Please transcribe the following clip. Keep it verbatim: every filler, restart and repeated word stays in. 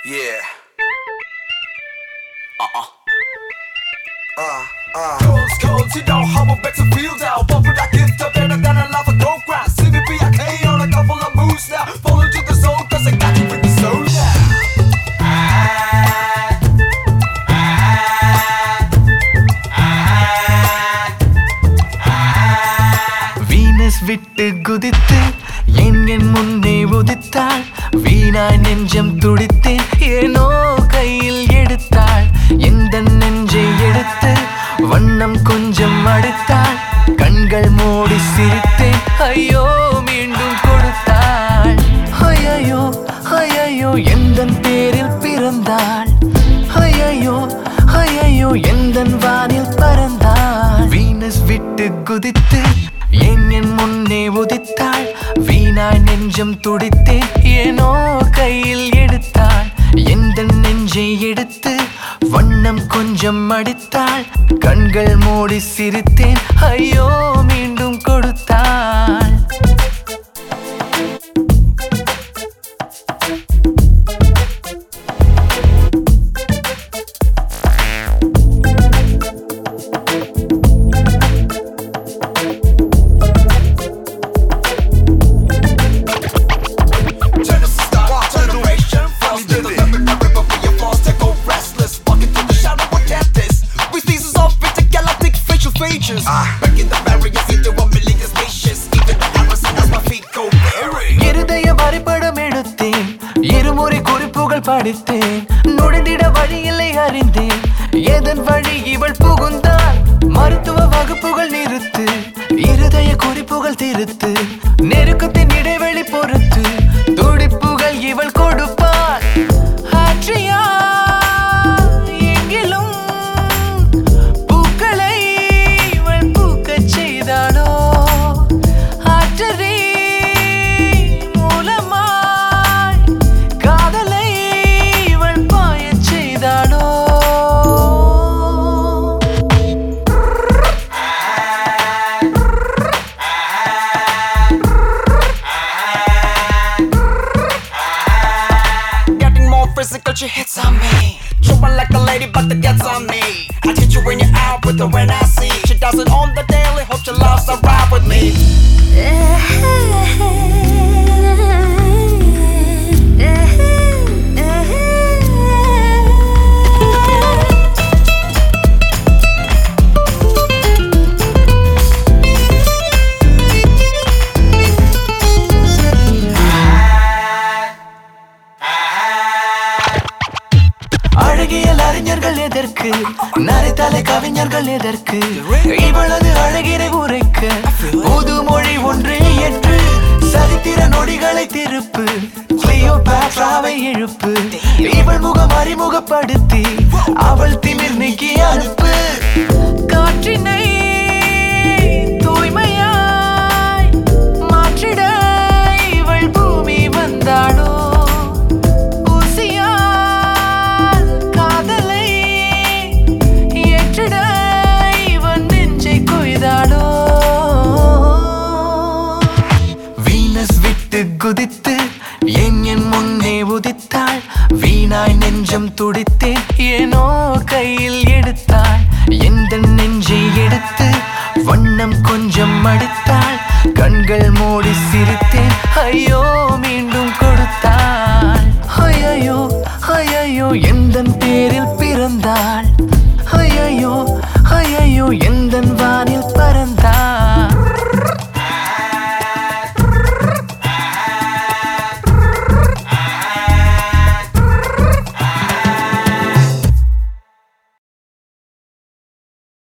Yeah. Uh-uh. Uh, uh. Cold, cold, you know how I'm back to field out. But with that gift up better than a lava gold grass. C V P I K on a couple of moves now. Fall into the soul, cause I got you with the soul now. Venus விட்டு குதித்து என் என் முன்னே உதித்தாள். வீணாய் நெஞ்சம் துடித்தேன், ஏனோ கையில் எடுத்தாள். எந்த நெஞ்சை எடுத்து வண்ணம் கொஞ்சம் அடித்தாள். கண்கள் மூடி சிரித்தேன், ஐயோ மீண்டும் கொடுத்தாள். ஐயோ ஐயோ எந்தன் பேரில் பிறந்தாள். ஐயோ ஐயோ எந்தன் வானில் பறந்தாள். வீனஸ் விட்டு குதித்து என் என் முன்னே உதித்தாள். வீணாய் நெஞ்சம் துடித்தேன், ஏனோ கையில் எடுத்தாள். எந்த நெஞ்சை எடுத்து வண்ணம் கொஞ்சம் அடித்தாள். கண்கள் மூடி சிரித்தேன், ஐயோ மீண்டும் கொடுத்தாள். Breaking the barriers into a million spacious. Even the arrows as my feet go bearing. இருதய வரைபடம் எடுத்தேன், இருமுறை குறிப்புகள் படித்தேன். நுழைந்திட வழியில்லை அறிந்தேன், எதன் வழி இவள் புகுந்தாள். மருத்துவ வகுப்புகள் நிறுத்து, இருதய குறிப்புகள் திருத்து. நெருக்கத்தின் இடைவெளி பொறுத்து துடிப்புகள் இவள் கொடுப்பாள். ஆற்றியா physical, she hits on me. Tripping like a lady, but that gets on me. I teach you when you're out with her when I see. She does it on the daily, hope she loves to ride with me. அழகியல் அறிஞர்கள் எதற்கு, நரைத்தலை கவிஞர்கள் எதற்கு? இவளது அழகினை உரைக்க புது மொழி ஒன்றே ஏற்று. சரித்திர நொடிகளை திருப்பு, கிளியோபாட்ராவை எழுப்பு. இவள் முகம் அறிமுகப்படுத்தி அவள் திமிர் நீக்கி அனுப்பு. காற்றினை தூய்மையாய் மாற்றிட இவள் பூமி வந்தாளோ. குதித்து என் என் முன்னே உதித்தாள். வீணாய் நெஞ்சம் துடித்தேன், ஏனோ கையில் எடுத்தாள். எந்த நெஞ்சை எடுத்து வண்ணம் கொஞ்சம் அடித்தாள். கண்கள் மூடி சிரித்தேன், ஐயோ மீண்டும் கொடுத்தாள். ஐயோ ஐயோ எந்தன் பேரில் பிறந்தாள்.